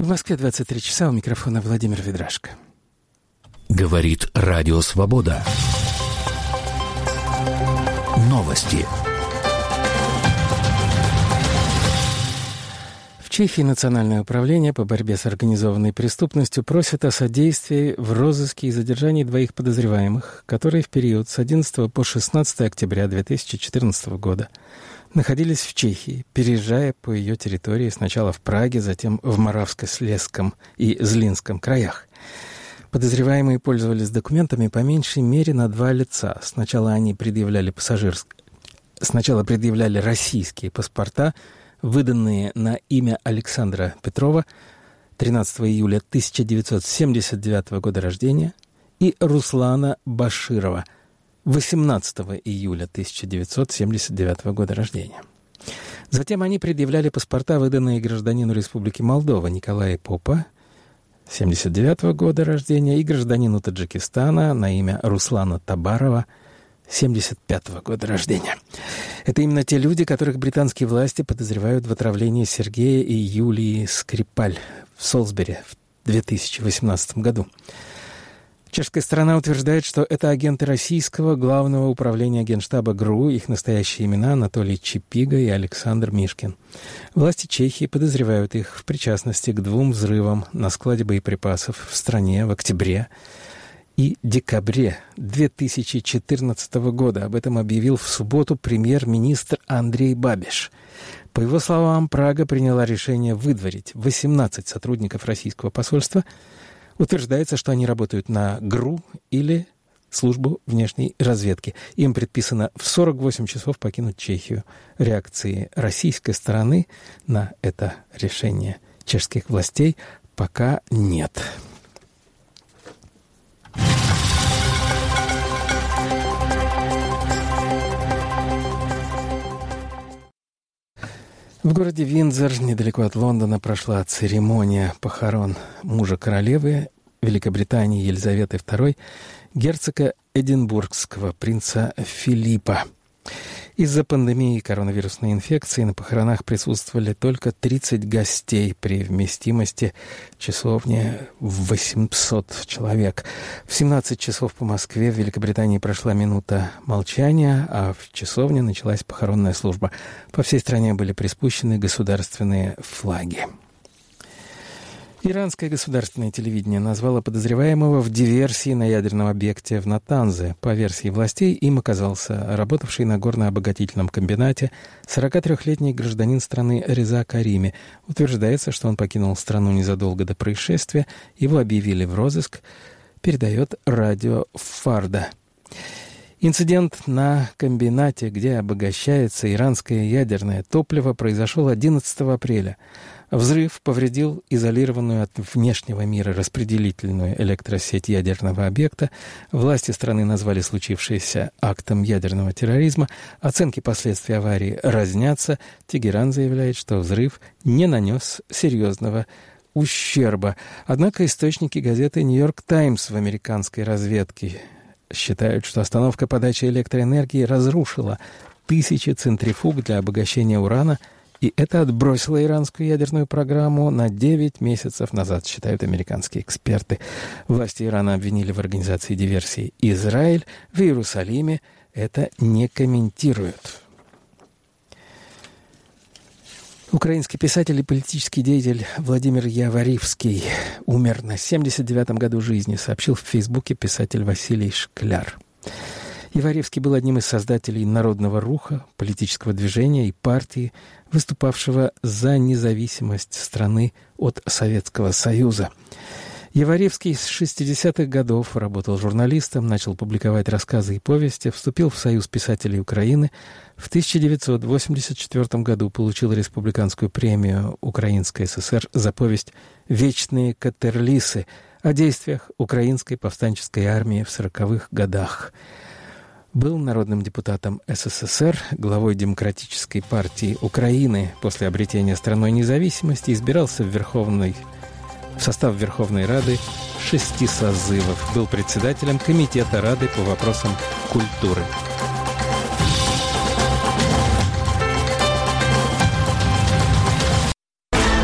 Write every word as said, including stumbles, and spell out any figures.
В Москве двадцать три часа, у микрофона Владимир Ведрашко. Говорит Радио Свобода. Новости. В Чехии Национальное управление по борьбе с организованной преступностью просит о содействии в розыске и задержании двоих подозреваемых, которые в период с одиннадцатого по шестнадцатое октября две тысячи четырнадцатого года находились в Чехии, переезжая по ее территории сначала в Праге, затем в Моравско-Слезском и Злинском краях. Подозреваемые пользовались документами по меньшей мере на два лица. Сначала они предъявляли пассажирские... Сначала предъявляли российские паспорта, выданные на имя Александра Петрова, тринадцатого июля тысяча девятьсот семьдесят девятого года рождения, и Руслана Баширова, восемнадцатого июля тысяча девятьсот семьдесят девятого года рождения. Затем они предъявляли паспорта, выданные гражданину Республики Молдова Николая Попа, семьдесят девятого года рождения, и гражданину Таджикистана на имя Руслана Табарова, семьдесят пятого года рождения. Это именно те люди, которых британские власти подозревают в отравлении Сергея и Юлии Скрипаль в Солсбери в две тысячи восемнадцатом году. Чешская сторона утверждает, что это агенты российского главного управления Генштаба ГРУ, их настоящие имена Анатолий Чипига и Александр Мишкин. Власти Чехии подозревают их в причастности к двум взрывам на складе боеприпасов в стране в октябре и декабре две тысячи четырнадцатого года. Об этом объявил в субботу премьер-министр Андрей Бабиш. По его словам, Прага приняла решение выдворить восемнадцать сотрудников российского посольства. Утверждается, что они работают на ГРУ или службу внешней разведки. Им предписано в сорок восемь часов покинуть Чехию. Реакции российской стороны на это решение чешских властей пока нет. В городе Виндзор, недалеко от Лондона, прошла церемония похорон мужа королевы Великобритании Елизаветы второй, герцога Эдинбургского, принца Филиппа. Из-за пандемии коронавирусной инфекции на похоронах присутствовали только тридцать гостей при вместимости часовни в восемьсот человек. В семнадцать часов по Москве в Великобритании прошла минута молчания, а в часовне началась похоронная служба. По всей стране были приспущены государственные флаги. Иранское государственное телевидение назвало подозреваемого в диверсии на ядерном объекте в Натанзе. По версии властей, им оказался работавший на горно-обогатительном комбинате сорокатрёхлетний гражданин страны Реза Карими. Утверждается, что он покинул страну незадолго до происшествия. Его объявили в розыск, передает радио Фарда. Инцидент на комбинате, где обогащается иранское ядерное топливо, произошел одиннадцатого апреля. Взрыв повредил изолированную от внешнего мира распределительную электросеть ядерного объекта. Власти страны назвали случившееся актом ядерного терроризма. Оценки последствий аварии разнятся. Тегеран заявляет, что взрыв не нанес серьезного ущерба. Однако источники газеты «Нью-Йорк Таймс» в американской разведке считают, что остановка подачи электроэнергии разрушила тысячи центрифуг для обогащения урана, и это отбросило иранскую ядерную программу на девять месяцев назад, считают американские эксперты. Власти Ирана обвинили в организации диверсии Израиль. В Иерусалиме это не комментируют. Украинский писатель и политический деятель Владимир Яворивский умер на семьдесят девятом году жизни, сообщил в Фейсбуке писатель Василий Шкляр. Яворивский был одним из создателей Народного руха, политического движения и партии, выступавшего за независимость страны от Советского Союза. Яворивский с шестидесятых годов работал журналистом, начал публиковать рассказы и повести, вступил в Союз писателей Украины. В тысяча девятьсот восемьдесят четвёртом году получил республиканскую премию Украинской ССР за повесть «Вечные Катерлисы» о действиях украинской повстанческой армии в сороковых годах. Был народным депутатом СССР, главой Демократической партии Украины. После обретения страной независимости избирался в Верховный в состав Верховной Рады шести созывов. Был председателем Комитета Рады по вопросам культуры.